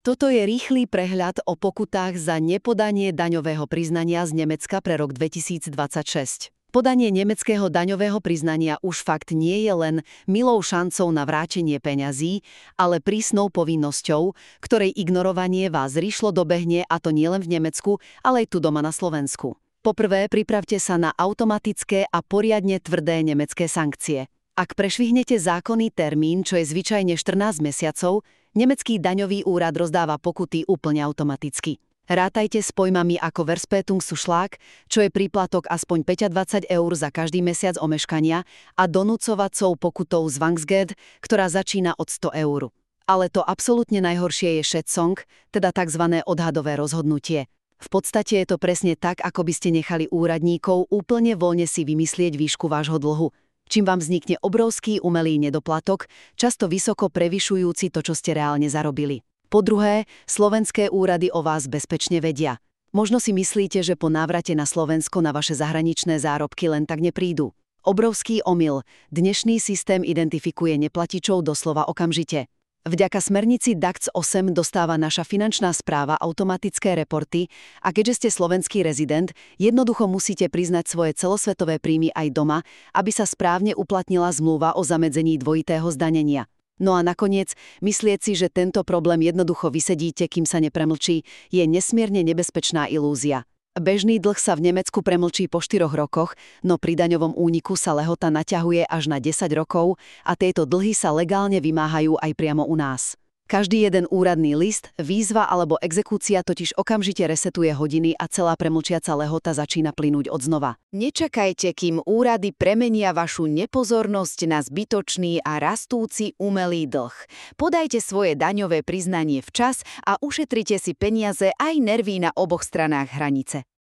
Toto je rýchly prehľad o pokutách za nepodanie daňového priznania z Nemecka pre rok 2026. Podanie nemeckého daňového priznania už fakt nie je len milou šancou na vrátenie peňazí, ale prísnou povinnosťou, ktorej ignorovanie vás rýchlo dobehne, a to nielen v Nemecku, ale aj tu doma na Slovensku. Poprvé, pripravte sa na automatické a poriadne tvrdé nemecké sankcie. Ak prešvihnete zákonný termín, čo je zvyčajne 14 mesiacov, nemecký daňový úrad rozdáva pokuty úplne automaticky. Rátajte s pojmami ako Verspätungszuschlag, čo je príplatok aspoň 25 eur za každý mesiac omeškania, a donúcovacou pokutou Zwangsgeld, ktorá začína od 100 eur. Ale to absolútne najhoršie je Schätzung, teda tzv. Odhadové rozhodnutie. V podstate je to presne tak, ako by ste nechali úradníkov úplne voľne si vymyslieť výšku vášho dlhu, čím vám vznikne obrovský umelý nedoplatok, často vysoko prevyšujúci to, čo ste reálne zarobili. Po druhé, slovenské úrady o vás bezpečne vedia. Možno si myslíte, že po návrate na Slovensko na vaše zahraničné zárobky len tak neprídu. Obrovský omyl. Dnešný systém identifikuje neplatičov doslova okamžite. Vďaka smernici DAX 8 dostáva naša finančná správa automatické reporty, a keďže ste slovenský rezident, jednoducho musíte priznať svoje celosvetové príjmy aj doma, aby sa správne uplatnila zmluva o zamedzení dvojitého zdanenia. No a nakoniec, myslieť si, že tento problém jednoducho vysedíte, kým sa nepremlčí, je nesmierne nebezpečná ilúzia. Bežný dlh sa v Nemecku premlčí po 4 rokoch, no pri daňovom úniku sa lehota naťahuje až na 10 rokov a tieto dlhy sa legálne vymáhajú aj priamo u nás. Každý jeden úradný list, výzva alebo exekúcia totiž okamžite resetuje hodiny a celá premlčiaca lehota začína plynúť odznova. Nečakajte, kým úrady premenia vašu nepozornosť na zbytočný a rastúci umelý dlh. Podajte svoje daňové priznanie včas a ušetrite si peniaze aj nervy na oboch stranách hranice.